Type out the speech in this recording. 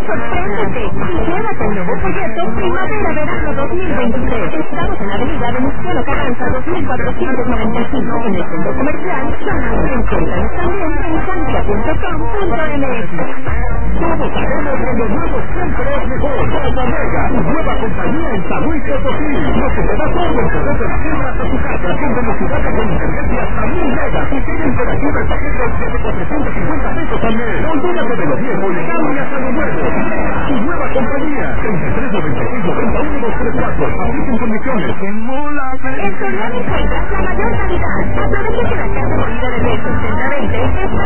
Sorpréndete y llévate el nuevo folleto Primavera-Verano 2023. Estamos en la avenida Venustiano Carranza 2495 en el centro comercial Shanghai. Encuéntranos también en santia.com.mx. Todos sabemos que lo nuevo siempre es mejor. Casa Mega, nueva compañía en Tabuy Potosí. Lo que te da todo el poder de la fibra hasta tu casa, con velocidad con internet hasta 1000 megas y tiene interactiva el paquete desde 450 pesos al mes. Olvídate de lo viejo y cambia hasta lo nuevo. Tu nueva compañía, 3396-91234. Apliquen condiciones. En Soriana encuentras la mayor calidad. Aprovecha que la carne molida de res